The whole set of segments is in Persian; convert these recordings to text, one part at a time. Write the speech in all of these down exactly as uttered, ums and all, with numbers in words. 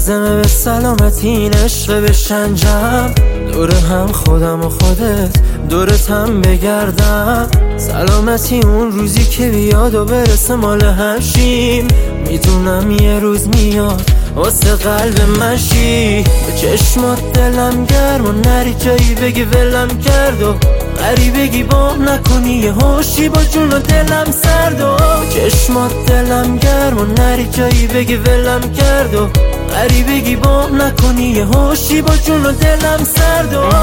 لازمه به سلامتی این عشق بشنجم، دور هم خودم و خودت دورت هم بگردم. سلامتی اون روزی که بیاد و برسه مال همشیم، میدونم یه روز میاد واسه قلب من شی. به چشمات دلم گرم و نری جایی بگی ولم کرد و غری بگی بام نکنی یه هوشی با جون و دلم سرد. و به چشمات دلم گرم و نری جایی بگی ولم کرد و غری بگی بام نکنی یه هوشی با جون و دلم سرد. و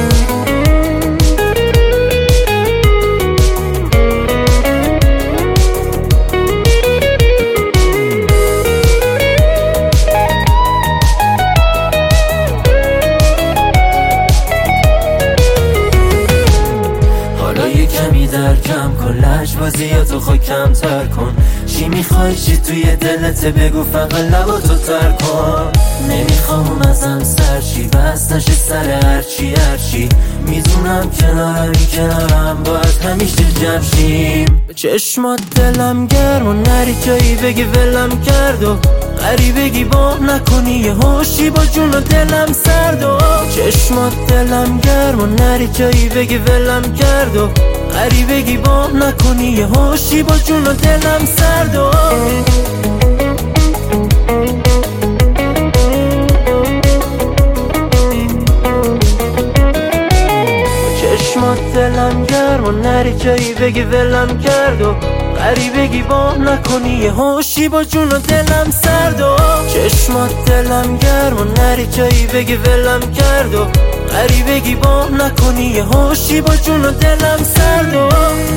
کمی در کم کن لجبازیاتو خود کمتر کن. چی میخوای چی توی دلت بگو فقط لباتو تر کن. نمیخوام ازم سرچی بس نشه سر هرچی هرچی. میدونم کنارمی کنارم باید همیشه جمع شیم. به چشمات دلم گرم و نری جایی بگی ولم کرد و غری بگی بام نکنی یه هوشی با جون و دلم سرد. و چشمات دلم گرم و نری جایی بگی ولم کرد و غری بگی بام نکنی یه هوشی با جون و دلم سرد. و چشمات دلم گرم و نری جایی بگی ولم کرد و غری بگی بام نکنی یه هوشی با جون و دلم سرد. و چشمات دلم گرم و نری جایی بگی ولم کرد و غری بگی بام نکنی یه هوشی با جون و دلم سرد. و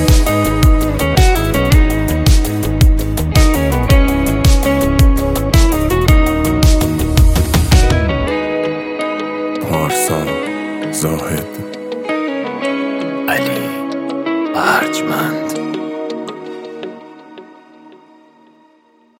پارسا زاهد، علی ارجمند.